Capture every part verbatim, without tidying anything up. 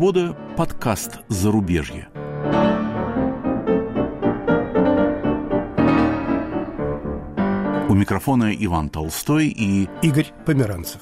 Свобода. Подкаст «Зарубежье». У микрофона Иван Толстой и Игорь Померанцев.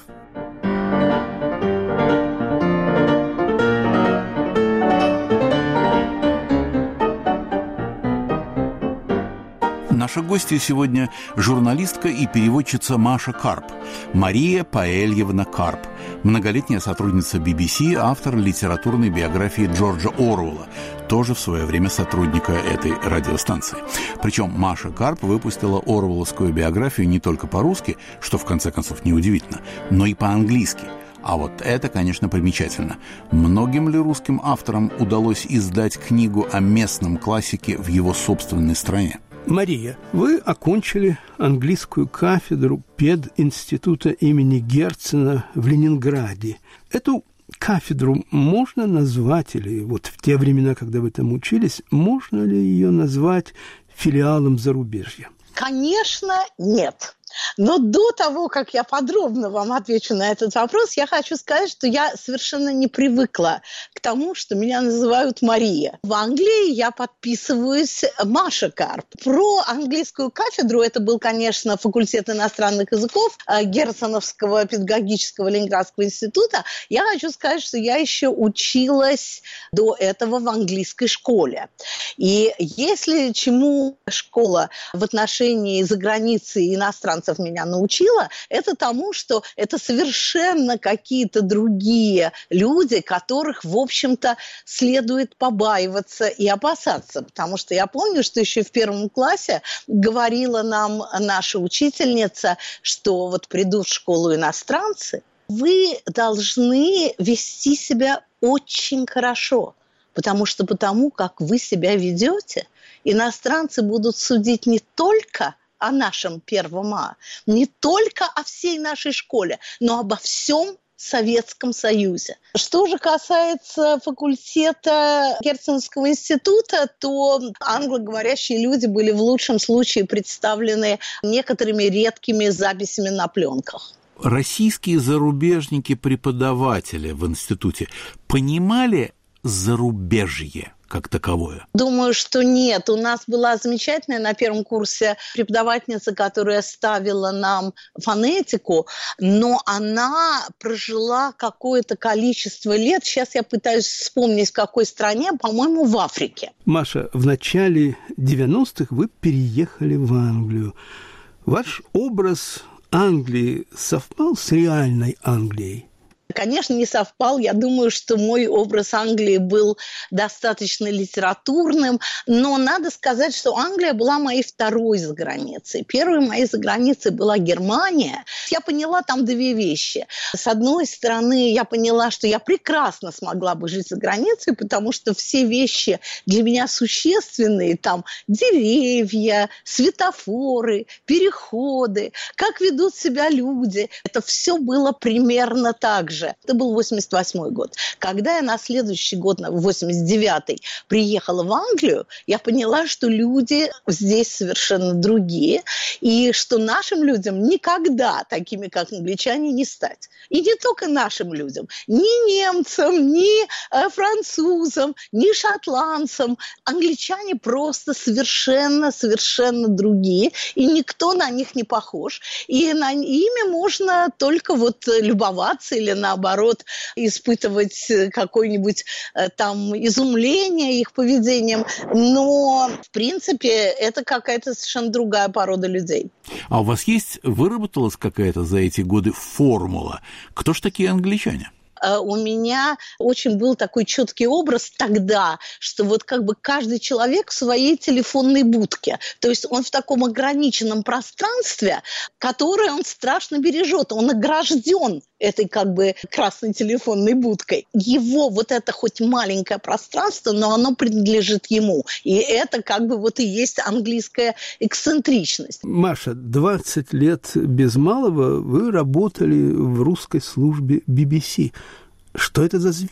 Наша гостья сегодня журналистка и переводчица Маша Карп, Мария Паэльевна Карп, многолетняя сотрудница би би си, автор литературной биографии Джорджа Оруэлла, тоже в свое время сотрудника этой радиостанции. Причем Маша Карп выпустила оруэлловскую биографию не только по-русски, что в конце концов неудивительно, но и по-английски. А вот это, конечно, примечательно. Многим ли русским авторам удалось издать книгу о местном классике в его собственной стране? Мария, вы окончили английскую кафедру пединститута имени Герцена в Ленинграде. Эту кафедру можно назвать, или вот в те времена, когда вы там учились, можно ли ее назвать филиалом зарубежья? Конечно, нет. Но до того, как я подробно вам отвечу на этот вопрос, я хочу сказать, что я совершенно не привыкла к тому, что меня называют Мария. В Англии я подписываюсь Маша Карп. Про английскую кафедру, это был, конечно, факультет иностранных языков Герценовского педагогического Ленинградского института. Я хочу сказать, что я еще училась до этого в английской школе. И если чему школа в отношении заграницы и иностранцев меня научила, это тому, что это совершенно какие-то другие люди, которых, в общем-то, следует побаиваться и опасаться. Потому что я помню, что еще в первом классе говорила нам наша учительница, что вот придут в школу иностранцы, вы должны вести себя очень хорошо. Потому что потому, как вы себя ведете, иностранцы будут судить не только о нашем первом А, не только о всей нашей школе, но обо всем Советском Союзе. Что же касается факультета Герценовского института, то англоговорящие люди были в лучшем случае представлены некоторыми редкими записями на пленках. Российские зарубежники-преподаватели в институте понимали зарубежье как таковое? Думаю, что нет. У нас была замечательная на первом курсе преподавательница, которая ставила нам фонетику, но она прожила какое-то количество лет. Сейчас я пытаюсь вспомнить, в какой стране, по-моему, в Африке. Маша, в начале девяностых вы переехали в Англию. Ваш образ Англии совпал с реальной Англией? Конечно, не совпал. Я думаю, что мой образ Англии был достаточно литературным, но надо сказать, что Англия была моей второй заграницей. Первой моей заграницей была Германия. Я поняла там две вещи. С одной стороны, я поняла, что я прекрасно смогла бы жить за границей, потому что все вещи для меня существенные, там деревья, светофоры, переходы, как ведут себя люди, это все было примерно так же. Это был восемьдесят восьмой год. Когда я на следующий год, в восемьдесят девятый, приехала в Англию, я поняла, что люди здесь совершенно другие, и что нашим людям никогда такими, как англичане, не стать. И не только нашим людям. Ни немцам, ни э, французам, ни шотландцам. Англичане просто совершенно-совершенно другие, и никто на них не похож. И на ими можно только вот любоваться или на наоборот, испытывать какое-нибудь там изумление их поведением. Но, в принципе, это какая-то совершенно другая порода людей. А у вас есть, выработалась какая-то за эти годы формула? Кто ж такие англичане? У меня очень был такой четкий образ тогда, что вот как бы каждый человек в своей телефонной будке. То есть он в таком ограниченном пространстве, которое он страшно бережет. Он огражден этой как бы красной телефонной будкой. Его вот это хоть маленькое пространство, но оно принадлежит ему. И это как бы вот и есть английская эксцентричность. Маша, двадцать лет без малого вы работали в русской службе би би си. Что это за зверь?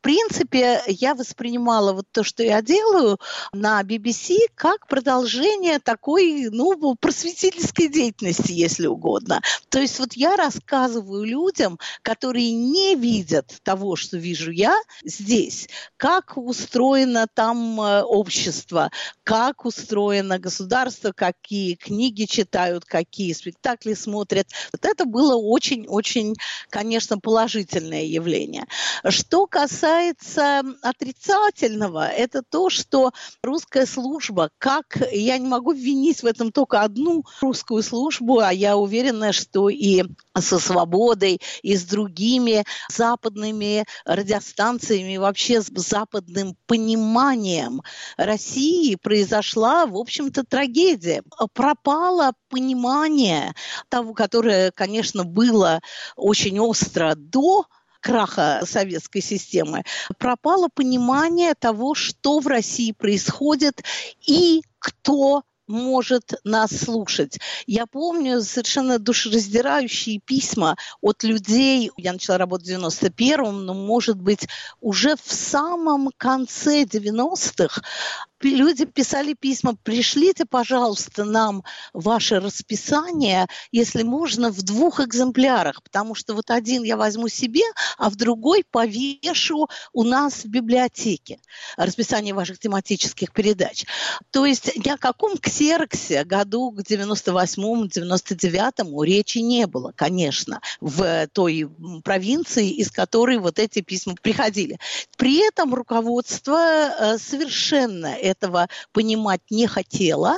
принципе, я воспринимала вот то, что я делаю на би би си, как продолжение такой, ну, просветительской деятельности, если угодно. То есть вот я рассказываю людям, которые не видят того, что вижу я здесь, как устроено там общество, как устроено государство, какие книги читают, какие спектакли смотрят. Вот это было очень-очень, конечно, положительное явление. Что касается отрицательного, это то, что русская служба, как я не могу винить в этом только одну русскую службу, а я уверена, что и со «Свободой», и с другими западными радиостанциями, вообще с западным пониманием России произошла, в общем-то, трагедия. Пропало понимание того, которое, конечно, было очень остро до краха советской системы, пропало понимание того, что в России происходит и кто может нас слушать. Я помню совершенно душераздирающие письма от людей. Я начала работать в девяносто первом, но, может быть, уже в самом конце девяностых люди писали письма: пришлите, пожалуйста, нам ваше расписание, если можно, в двух экземплярах, потому что вот один я возьму себе, а в другой повешу у нас в библиотеке расписание ваших тематических передач. То есть ни о каком ксероксе году к девяносто восьмому — девяносто девятому речи не было, конечно, в той провинции, из которой вот эти письма приходили. При этом руководство совершенно этого понимать не хотела,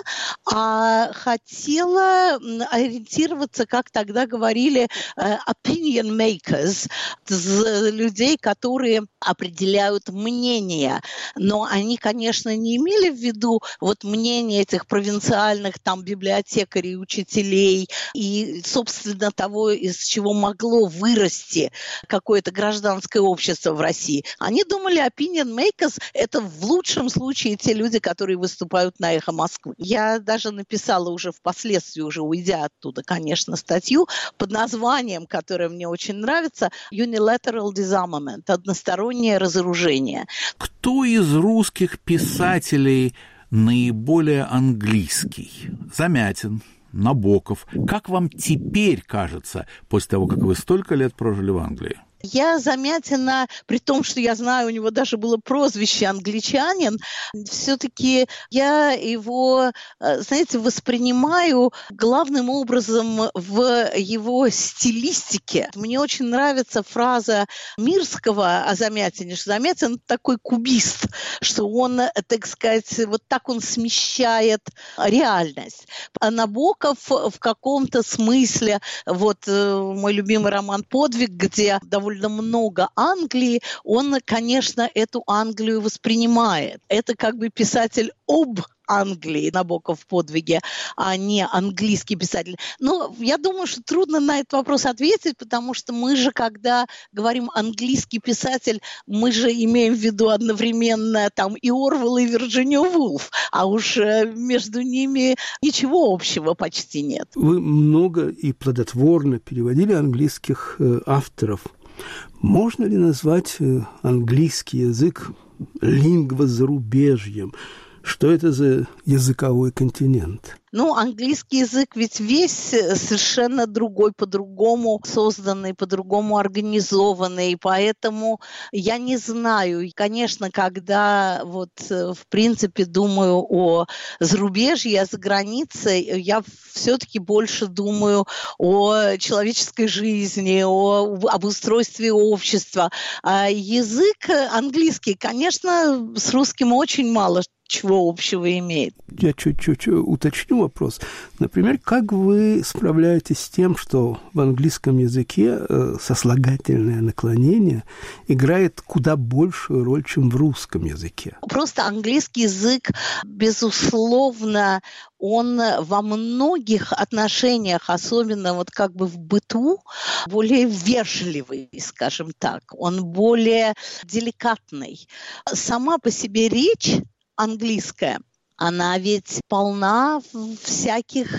а хотела ориентироваться, как тогда говорили, opinion makers, людей, которые определяют мнение. Но они, конечно, не имели в виду вот мнение этих провинциальных там библиотекарей, учителей и, собственно, того, из чего могло вырасти какое-то гражданское общество в России. Они думали, opinion makers – это в лучшем случае те люди, которые выступают на «Эхо Москвы». Я даже написала уже впоследствии, уже уйдя оттуда, конечно, статью под названием, которое мне очень нравится, «Unilateral Disarmament» – одностороннее разоружение. Кто из русских писателей наиболее английский? Замятин, Набоков. Как вам теперь кажется, после того, как вы столько лет прожили в Англии? Я Замятина, при том, что я знаю, у него даже было прозвище «Англичанин», все-таки я его, знаете, воспринимаю главным образом в его стилистике. Мне очень нравится фраза Мирского о Замятине, что Замятин такой кубист, что он, так сказать, вот так он смещает реальность. А Набоков в каком-то смысле, вот мой любимый роман «Подвиг», где довольно много Англии, он, конечно, эту Англию воспринимает. Это как бы писатель об Англии, Набоков в «Подвиге», а не английский писатель. Но я думаю, что трудно на этот вопрос ответить, потому что мы же, когда говорим английский писатель, мы же имеем в виду одновременно там и Орвелла, и Вирджинию Вулф, а уж между ними ничего общего почти нет. Вы много и плодотворно переводили английских э, авторов. Можно ли назвать э, английский язык лингвозарубежьем? Что это за языковой континент? Ну, английский язык ведь весь совершенно другой, по-другому созданный, по-другому организованный, поэтому я не знаю. Конечно, когда вот в принципе думаю о зарубежье, о загранице, я все-таки больше думаю о человеческой жизни, о, об устройстве общества. А язык английский, конечно, с русским очень мало чего общего имеет. Я чуть-чуть уточню вопрос. Например, как вы справляетесь с тем, что в английском языке э, сослагательное наклонение играет куда большую роль, чем в русском языке? Просто английский язык, безусловно, он во многих отношениях, особенно вот как бы в быту, более вежливый, скажем так. Он более деликатный. Сама по себе речь английская, она ведь полна всяких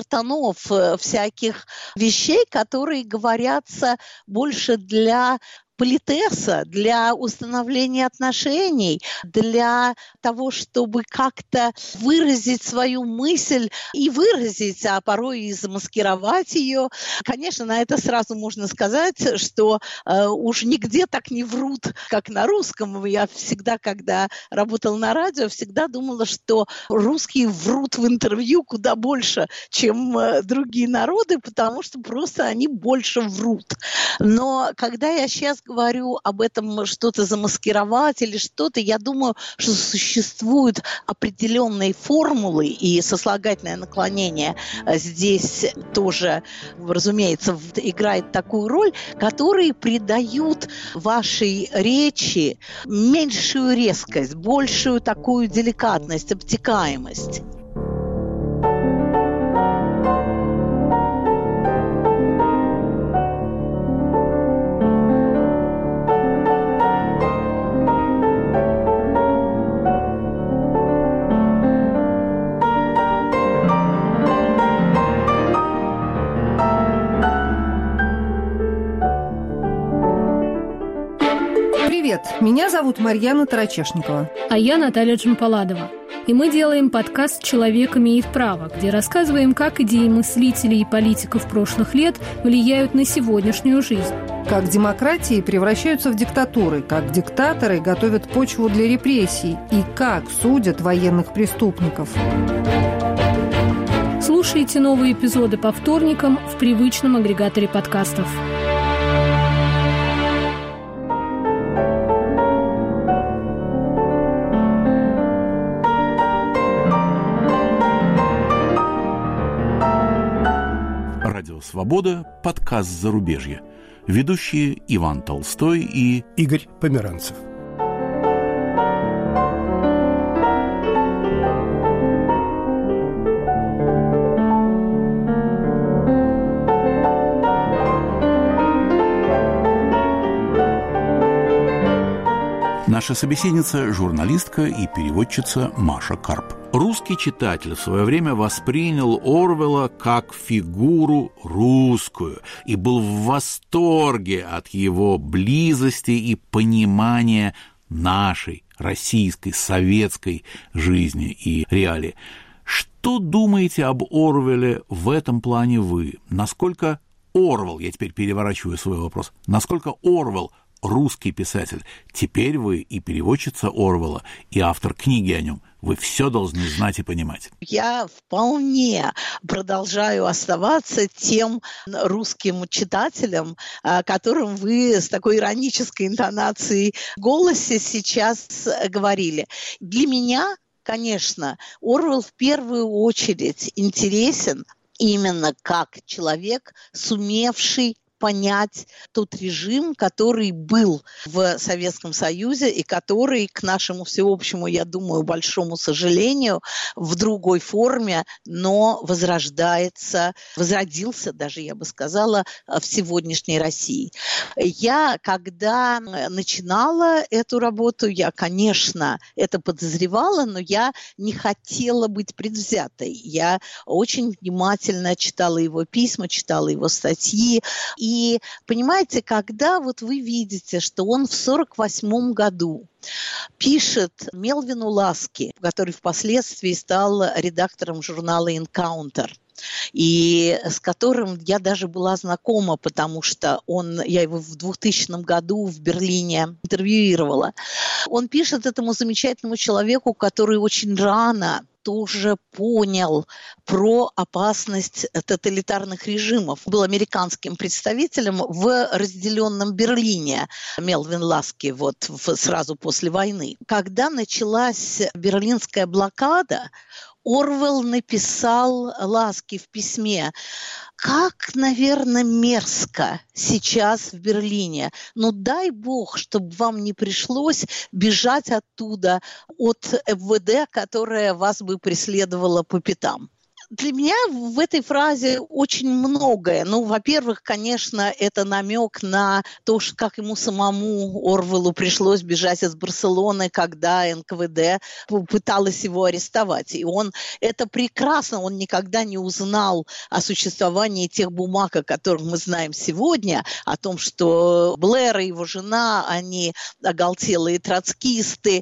обертонов, всяких вещей, которые говорятся больше для политеса, для установления отношений, для того, чтобы как-то выразить свою мысль и выразить, а порой и замаскировать ее. Конечно, на это сразу можно сказать, что э, уж нигде так не врут, как на русском. Я всегда, когда работала на радио, всегда думала, что русские врут в интервью куда больше, чем э, другие народы, потому что просто они больше врут. Но когда я сейчас говорю об этом, что-то замаскировать или что-то, я думаю, что существуют определенные формулы, и сослагательное наклонение здесь тоже, разумеется, играет такую роль, которые придают вашей речи меньшую резкость, большую такую деликатность, обтекаемость. Привет, меня зовут Марьяна Тарачешникова. А я Наталья Джампаладова. И мы делаем подкаст «Человек имеет право», где рассказываем, как идеи мыслителей и политиков прошлых лет влияют на сегодняшнюю жизнь. Как демократии превращаются в диктатуры, как диктаторы готовят почву для репрессий и как судят военных преступников. Слушайте новые эпизоды по вторникам в привычном агрегаторе подкастов. Радио «Свобода», подкаст «Зарубежье». Ведущие Иван Толстой и Игорь Померанцев. Наша собеседница – журналистка и переводчица Маша Карп. Русский читатель в свое время воспринял Орвелла как фигуру русскую и был в восторге от его близости и понимания нашей российской, советской жизни и реалий. Что думаете об Орвелле в этом плане вы? Насколько Орвелл, я теперь переворачиваю свой вопрос, насколько Орвелл русский писатель? Теперь вы и переводчица Орвелла, и автор книги о нем. Вы все должны знать и понимать. Я вполне продолжаю оставаться тем русским читателем, которым вы с такой иронической интонацией в голосе сейчас говорили. Для меня, конечно, Орвелл в первую очередь интересен именно как человек, сумевший понять тот режим, который был в Советском Союзе и который, к нашему всеобщему, я думаю, большому сожалению, в другой форме, но возрождается, возродился даже, я бы сказала, в сегодняшней России. Я, когда начинала эту работу, я, конечно, это подозревала, но я не хотела быть предвзятой. Я очень внимательно читала его письма, читала его статьи. И, понимаете, когда вот вы видите, что он в сорок восьмом году пишет Мелвину Ласки, который впоследствии стал редактором журнала «Encounter», и с которым я даже была знакома, потому что он, я его в двухтысячном году в Берлине интервьюировала. Он пишет этому замечательному человеку, который очень рано тоже понял про опасность тоталитарных режимов. Был американским представителем в разделенном Берлине, Мелвин Ласки, вот в, сразу после войны. Когда началась Берлинская блокада, Орвелл написал Ласки в письме: как, наверное, мерзко сейчас в Берлине. Но дай бог, чтобы вам не пришлось бежать оттуда от эф вэ дэ, которая вас бы преследовала по пятам. Для меня в этой фразе очень многое. Ну, во-первых, конечно, это намек на то, что как ему самому, Орвеллу, пришлось бежать из Барселоны, когда эн ка вэ дэ пыталась его арестовать. И он это прекрасно, он никогда не узнал о существовании тех бумаг, о которых мы знаем сегодня, о том, что Блэр и его жена, они оголтелые троцкисты,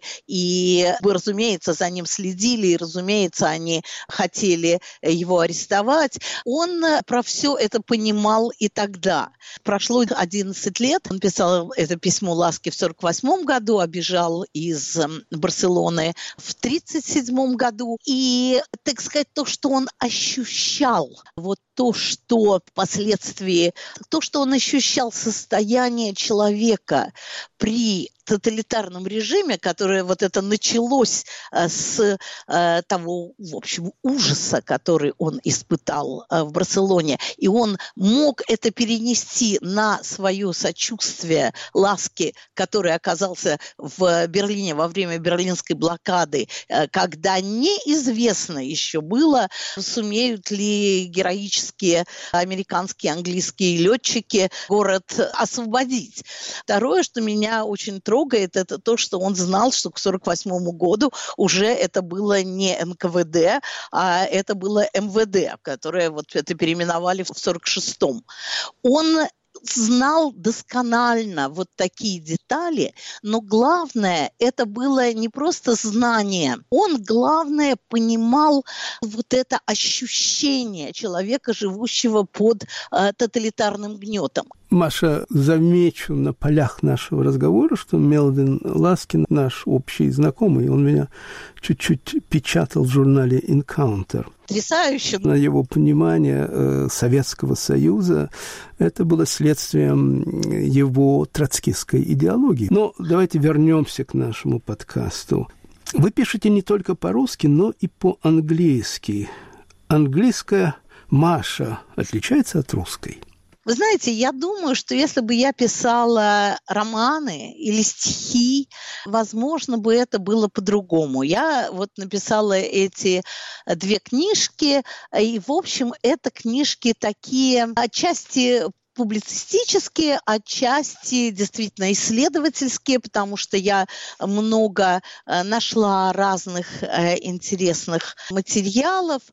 и, разумеется, за ним следили, и, разумеется, они хотели его арестовать. Он про все это понимал и тогда. Прошло одиннадцать лет. Он писал это письмо ласки в сорок восьмом году, а бежал из Барселоны в тридцать седьмом году. И, так сказать, то, что он ощущал, вот то, что впоследствии, то, что он ощущал состояние человека при тоталитарном режиме, которое вот это началось э, с э, того, в общем, ужаса, который он испытал э, в Барселоне, и он мог это перенести на свое сочувствие Ласке, который оказался в Берлине во время Берлинской блокады, э, когда неизвестно еще было, сумеют ли героические американские, английские летчики город освободить. Второе, что меня очень трогает, трогает, это то, что он знал, что к сорок восьмому году уже это было не эн ка вэ дэ, а это было эм вэ дэ, которое вот это переименовали в сорок шестом. Он знал досконально вот такие детали, но главное, это было не просто знание. Он, главное, понимал вот это ощущение человека, живущего под э, тоталитарным гнетом. Маша, замечу на полях нашего разговора, что Мелвин Ласкин наш общий знакомый, он меня чуть-чуть печатал в журнале «Encounter». Потрясающе. На его понимание э, Советского Союза это было следствием его троцкистской идеологии. Но давайте вернемся к нашему подкасту. Вы пишете не только по-русски, но и по-английски. Английская Маша отличается от русской? Вы знаете, я думаю, что если бы я писала романы или стихи, возможно бы это было по-другому. Я вот написала эти две книжки, и, в общем, это книжки такие отчасти публицистические, отчасти действительно исследовательские, потому что я много нашла разных э, интересных материалов.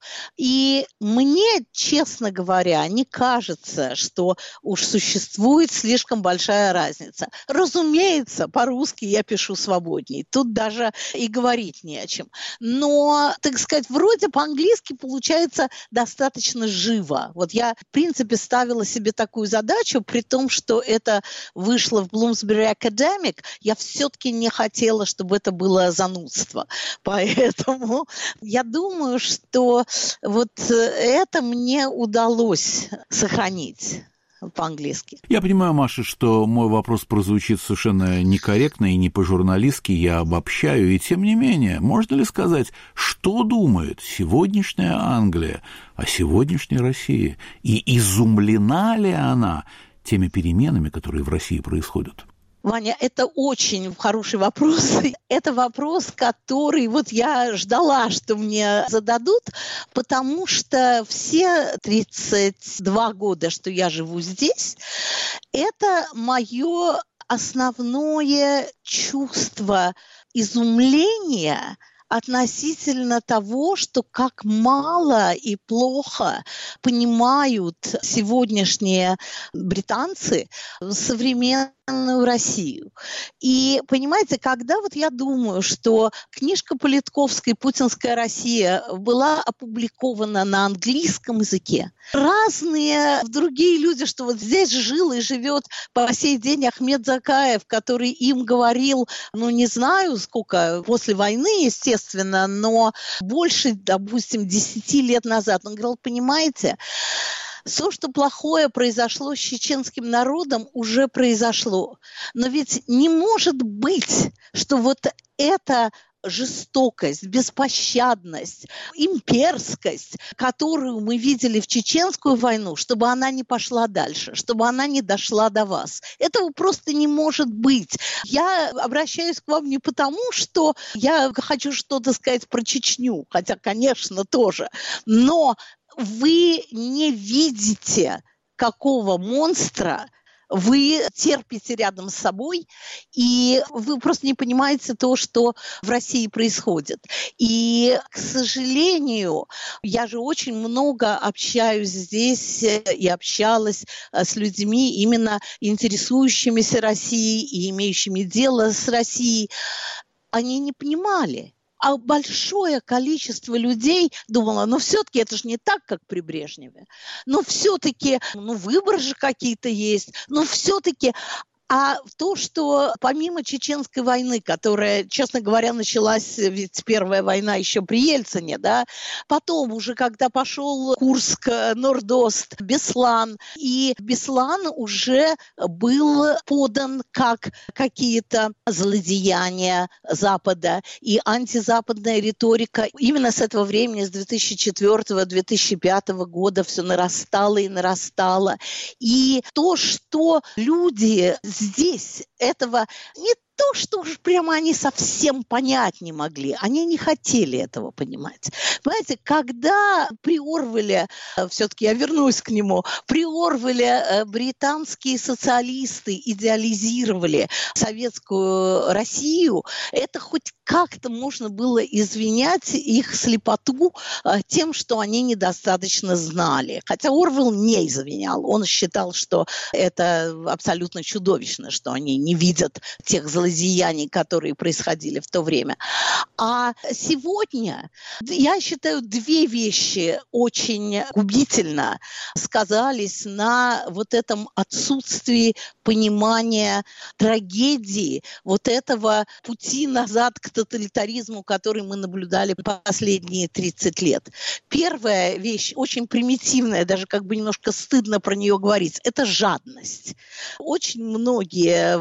И мне, честно говоря, не кажется, что уж существует слишком большая разница. Разумеется, по-русски я пишу свободней. Тут даже и говорить не о чем. Но, так сказать, вроде по-английски получается достаточно живо. Вот я, в принципе, ставила себе такую задачу, при том, что это вышло в Bloomsbury Academic, я все-таки не хотела, чтобы это было занудство. Поэтому я думаю, что вот это мне удалось сохранить по-английски. Я понимаю, Маша, что мой вопрос прозвучит совершенно некорректно и не по-журналистски, я обобщаю, и тем не менее, можно ли сказать, что думает сегодняшняя Англия о сегодняшней России, и изумлена ли она теми переменами, которые в России происходят? Ваня, это очень хороший вопрос. Это вопрос, который вот я ждала, что мне зададут, потому что все тридцать два года, что я живу здесь, это мое основное чувство изумления относительно того, что как мало и плохо понимают сегодняшние британцы современную Россию. И, понимаете, когда вот я думаю, что книжка Политковской «Путинская Россия» была опубликована на английском языке, разные другие люди, что вот здесь жил и живет по сей день Ахмед Закаев, который им говорил, ну, не знаю, сколько, после войны, естественно, но больше, допустим, десяти лет назад. Он говорил, понимаете, все, что плохое произошло с чеченским народом, уже произошло. Но ведь не может быть, что вот это жестокость, беспощадность, имперскость, которую мы видели в Чеченскую войну, чтобы она не пошла дальше, чтобы она не дошла до вас. Этого просто не может быть. Я обращаюсь к вам не потому, что я хочу что-то сказать про Чечню, хотя, конечно, тоже, но вы не видите, какого монстра вы терпите рядом с собой, и вы просто не понимаете то, что в России происходит. И, к сожалению, я же очень много общаюсь здесь и общалась с людьми, именно интересующимися Россией и имеющими дело с Россией. Они не понимали. А большое количество людей думало, ну, все-таки это же не так, как при Брежневе. Но все-таки, ну, выборы же какие-то есть. Но все-таки... А то, что помимо Чеченской войны, которая, честно говоря, началась, ведь первая война еще при Ельцине, да, потом уже, когда пошел Курск, Норд-Ост, Беслан, и Беслан уже был подан как какие-то злодеяния Запада, и антизападная риторика именно с этого времени, с две тысячи четвёртого - две тысячи пятого года все нарастало и нарастало. И то, что люди здесь этого не то, что уж прямо они совсем понять не могли. Они не хотели этого понимать. Понимаете, когда при Орвеле, все-таки я вернусь к нему, при Орвеле британские социалисты идеализировали советскую Россию, это хоть как-то можно было извинять их слепоту тем, что они недостаточно знали. Хотя Орвел не извинял. Он считал, что это абсолютно чудовищно, что они не видят тех злодеяний, которые происходили в то время. А сегодня, я считаю, две вещи очень губительно сказались на вот этом отсутствии понимания трагедии вот этого пути назад к тоталитаризму, который мы наблюдали последние тридцать лет. Первая вещь, очень примитивная, даже как бы немножко стыдно про нее говорить, это жадность. Очень многие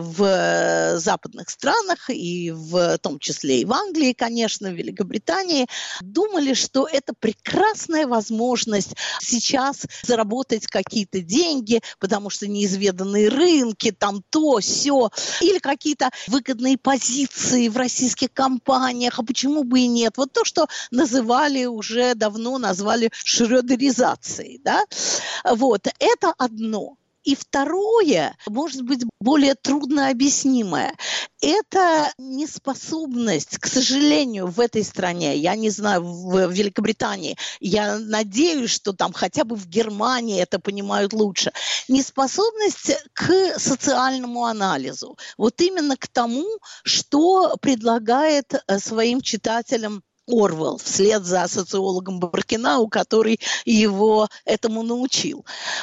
в западных странах, и в том числе и в Англии, конечно, в Великобритании, думали, что это прекрасная возможность сейчас заработать какие-то деньги, потому что неизведанные рынки, там то, сё, или какие-то выгодные позиции в российских компаниях, а почему бы и нет? Вот то, что называли уже давно, назвали шрёдеризацией, да? Вот, это одно. И второе, может быть, более трудно объяснимое, это неспособность, к сожалению, в этой стране, я не знаю, в Великобритании, я надеюсь, что там хотя бы в Германии это понимают лучше, неспособность к социальному анализу, вот именно к тому, что предлагает своим читателям Орвел, вслед за социологом Баркинау, который его этому научил.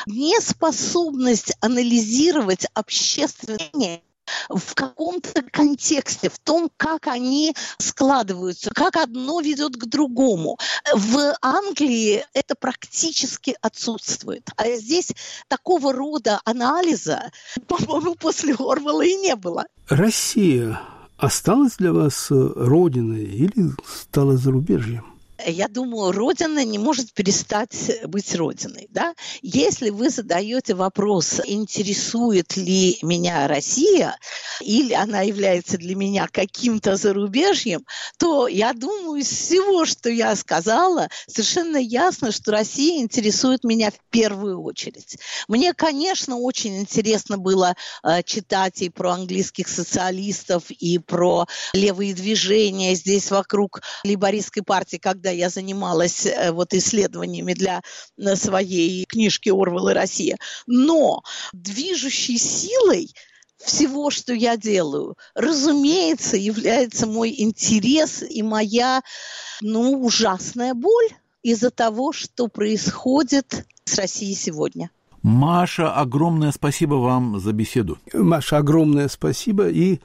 Неспособность анализировать общественное в каком-то контексте, в том, как они складываются, как одно ведет к другому. В Англии это практически отсутствует. А здесь такого рода анализа, по-моему, после Орвела и не было. Россия осталась для вас родиной или стала зарубежьем? Я думаю, родина не может перестать быть родиной. Да? Если вы задаете вопрос, интересует ли меня Россия, или она является для меня каким-то зарубежьем, то я думаю, из всего, что я сказала, совершенно ясно, что Россия интересует меня в первую очередь. Мне, конечно, очень интересно было э, читать и про английских социалистов, и про левые движения здесь вокруг лейбористской партии, когда я занималась вот исследованиями для своей книжки «Орвел и Россия». Но движущей силой всего, что я делаю, разумеется, является мой интерес и моя, ну, ужасная боль из-за того, что происходит с Россией сегодня. Маша, огромное спасибо вам за беседу. Маша, огромное спасибо и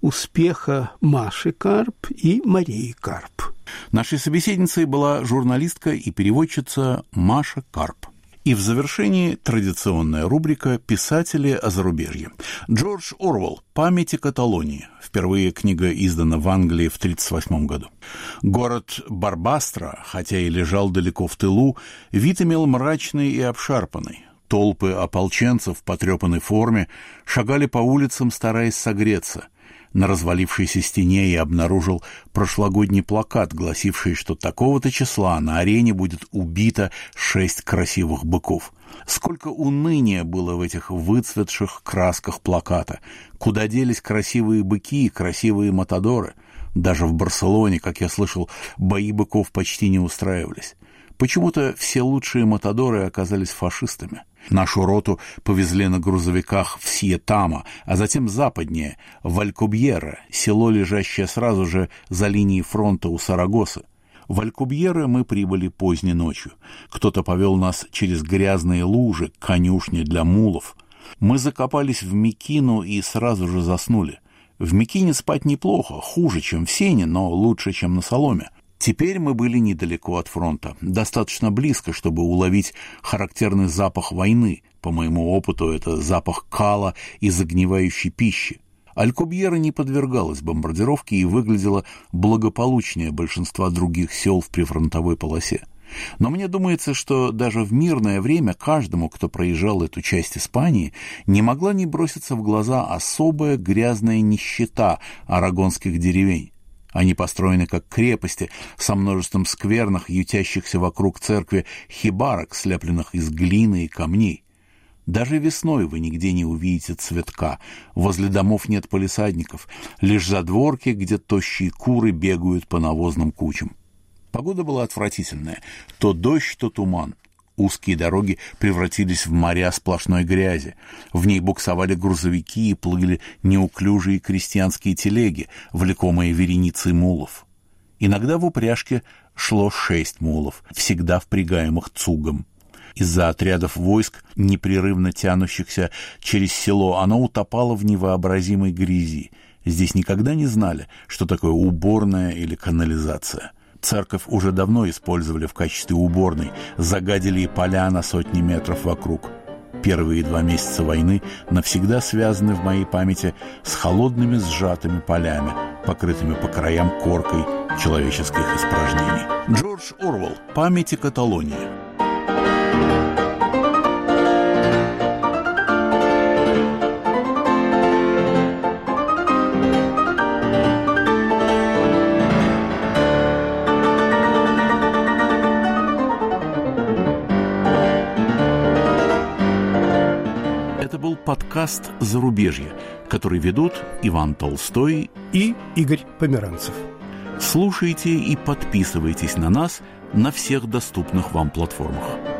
успеха Маши Карп и Марии Карп. Нашей собеседницей была журналистка и переводчица Маша Карп. И в завершении традиционная рубрика «Писатели о зарубежье». Джордж Оруэлл «Памяти Каталонии». Впервые книга издана в Англии в тысяча девятьсот тридцать восьмом году. Город Барбастро, хотя и лежал далеко в тылу, вид имел мрачный и обшарпанный. Толпы ополченцев в потрепанной форме шагали по улицам, стараясь согреться. На развалившейся стене я обнаружил прошлогодний плакат, гласивший, что такого-то числа на арене будет убито шесть красивых быков. Сколько уныния было в этих выцветших красках плаката. Куда делись красивые быки и красивые матадоры? Даже в Барселоне, как я слышал, бои быков почти не устраивались. Почему-то все лучшие матадоры оказались фашистами. Нашу роту повезли на грузовиках в Сьетама, а затем западнее, в Алькубьерре, село, лежащее сразу же за линией фронта у Сарагосы. В Алькубьерре мы прибыли поздней ночью. Кто-то повел нас через грязные лужи к конюшне для мулов. Мы закопались в мекину и сразу же заснули. В мекине спать неплохо, хуже, чем в сене, но лучше, чем на соломе. Теперь мы были недалеко от фронта, достаточно близко, чтобы уловить характерный запах войны. По моему опыту, это запах кала и загнивающей пищи. Алькубьерра не подвергалась бомбардировке и выглядела благополучнее большинства других сел в прифронтовой полосе. Но мне думается, что даже в мирное время каждому, кто проезжал эту часть Испании, не могла не броситься в глаза особая грязная нищета арагонских деревень. Они построены как крепости, со множеством скверных, ютящихся вокруг церкви хибарок, слепленных из глины и камней. Даже весной вы нигде не увидите цветка, возле домов нет палисадников, лишь задворки, где тощие куры бегают по навозным кучам. Погода была отвратительная, то дождь, то туман. Узкие дороги превратились в моря сплошной грязи. В ней буксовали грузовики и плыли неуклюжие крестьянские телеги, влекомые вереницей мулов. Иногда в упряжке шло шесть мулов, всегда впрягаемых цугом. Из-за отрядов войск, непрерывно тянущихся через село, оно утопало в невообразимой грязи. Здесь никогда не знали, что такое уборная или канализация. Церковь уже давно использовали в качестве уборной, загадили и поля на сотни метров вокруг. Первые два месяца войны навсегда связаны в моей памяти с холодными сжатыми полями, покрытыми по краям коркой человеческих испражнений. Джордж Оруэлл «Памяти Каталонии». Подкаст «Зарубежье», который ведут Иван Толстой и Игорь Померанцев. Слушайте и подписывайтесь на нас на всех доступных вам платформах.